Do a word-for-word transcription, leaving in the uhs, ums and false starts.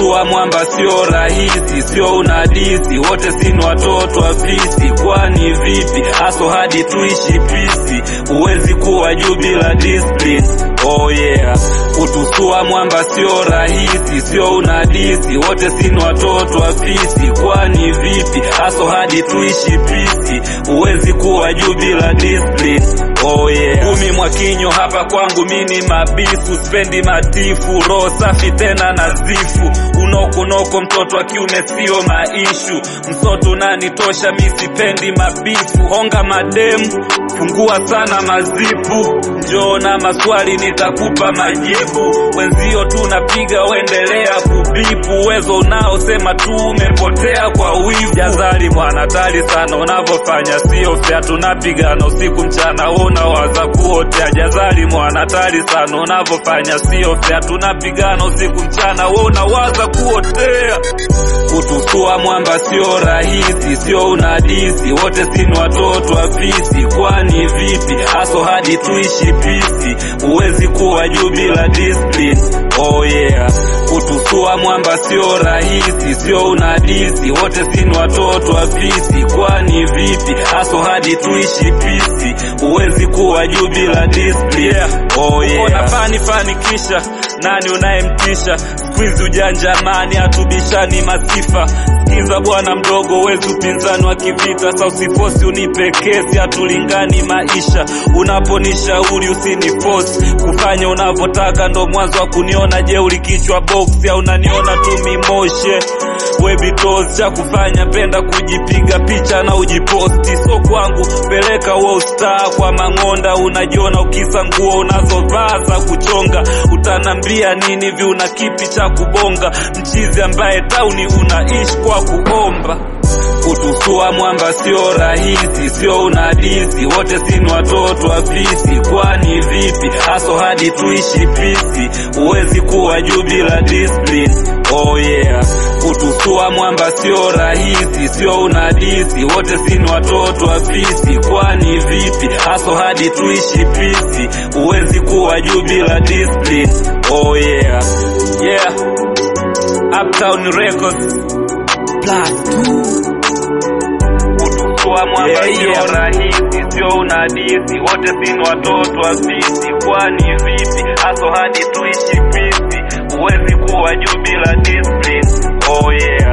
Kutusua mwamba sio rahisi, sio unadisi, wote sini watoto wa fisi. Kwani vipi aso hadi tuishi pisi, uwezi kuwa juu bila discipline. Oh yeah, kutusua mwamba sio rahisi, sio unadisi, wote sini watoto wa fisi. Kwani vipi aso hadi tuishi pisi, uwezi kuwa juu bila discipline. Oh yeah, Kumi Mwakinyo hapa kwangu mini mabifu, spendi matifu, roho safi tena nazifu. Unoko noko mtoto wa kiume sio maishu, msoto nani tosha misipendi mabifu. Honga mademu, fungua sana mazipu, njoo na maswali nitakupa majibu. Wenzio tunapiga uendelea kubipu, uwezo unao sema tu umepotea kwa wivu. Jazali mwana tali sana unavofanya sio fea, tunapigana usiku mchana unawaza kuotea. Jazali mwana tali sana unavofanya sio fea, tunapigana usiku mchana unawaza kuotea. Kutusua mwamba sio rahisi, sio unadisi, wote sini watoto wa fisi. Kwani vipi aso hadi tuishi pisi, uwezi kuwa juu bila discipline. Oh yeah, kutusua mwamba sio rahisi, sio unadisi, wote sini watoto wa fisi. Kwani vipi aso hadi tuishi pisi, uwezi kuwa juu bila discipline. Oh yeah, ona fani fanikisha, nani unayemtisha, squeeze ujanja mani atubishani masifa. Sikiza bwana mdogo, wezi upinzani wa kivita, sa usifosi unipe kesi, atulingani maisha. Unaponishauri usinifosi, kufanya unavotaka ndo mwanzo wa kuniona jeuri kichwa box, ya unaniona tumimoshe. Webitos cha kufanya penda kujipiga picha na ujiposti, so kwangu peleka wo star kwa mangonda. Unajiona ukisa nguo unazovaa za kuchonga, utanambia nini vi una kipi cha kubonga. Mchizi ambaye tauni unaishi kwa kuomba. Kutusua mwamba sio rahisi, sio unadisi, wote sini watoto wa fisi. Kwani vipi aso hadi tuishi pisi, uwezi kuwa juu bila discipline. Oh yeah, kutusua mwamba sio rahisi, sio unadisi, wote sini watoto wa fisi. Kwani vipi aso hadi tuishi pisi, uwezi kuwa juu bila discipline. Oh yeah, yeah, Uptown Records plus two. Kutusua mwamba sio yeah, yeah. rahisi, sio unadisi, wote sini watoto wa fisi. Kwani vipi aso hadi tuishi pisi, uwezi kuwa juu bila discipline. Oh yeah.